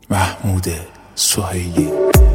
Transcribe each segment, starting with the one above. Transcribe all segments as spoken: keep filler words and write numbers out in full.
محمود سهیلی.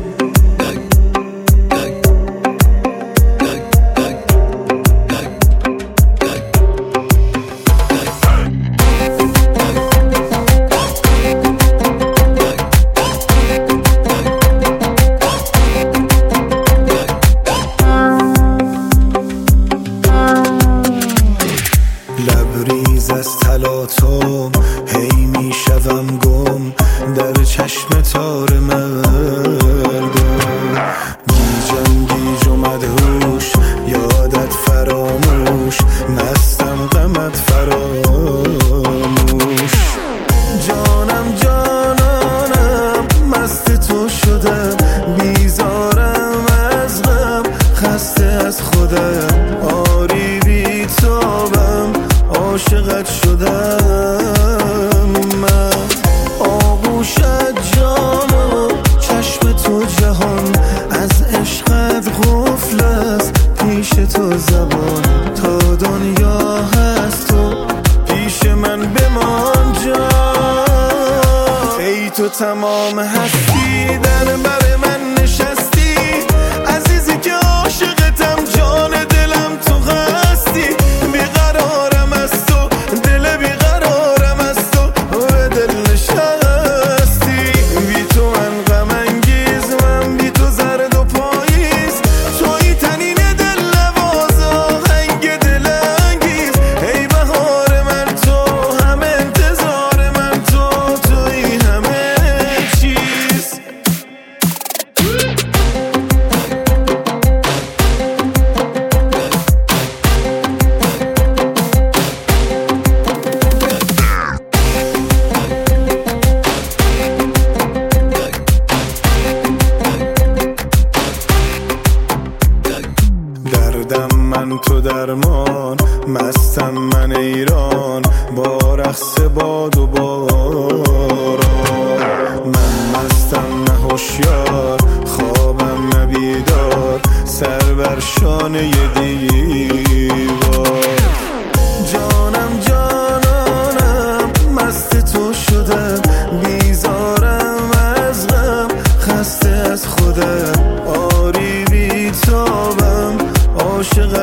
لبریز از تلاطم هی می شوم گم در چشم تار مردم، گیجم گیج و مدهوش یادت فراموش، مستم غمت فراموش. جانم جانانم مست تو شدم، بیزارم از غم خسته از خودم، آری بی تابم عاشقت شدم. من آغوشت جان و چشم تو جهان، از عشقت غفل است پیش تو زبان، تا دنیا هست تو پیش من بمان جان. ای تو تمام هستی در بر من نشستی، عزیزی که عاشقتم جان دلم تو هستی، بیقرارم از تو دل بیقرارم از تو به دل نشستی. بی تو من غم انگیز، من بی تو زرد و پاییز، توی تنین دل نواز آهنگ دل انگیز. ای بهار من تو همه انتظار من تو، توی همه چیز. دردم من تو درمان، مستم من ایران با رقص باد و باران. من مستم نه هوشیار، خوابم نه بیدار، سر بر شانه دیوار. جانم جانانم مست تو شدم، بیزارم از غم خسته از خودم، آری بی تابم عاشق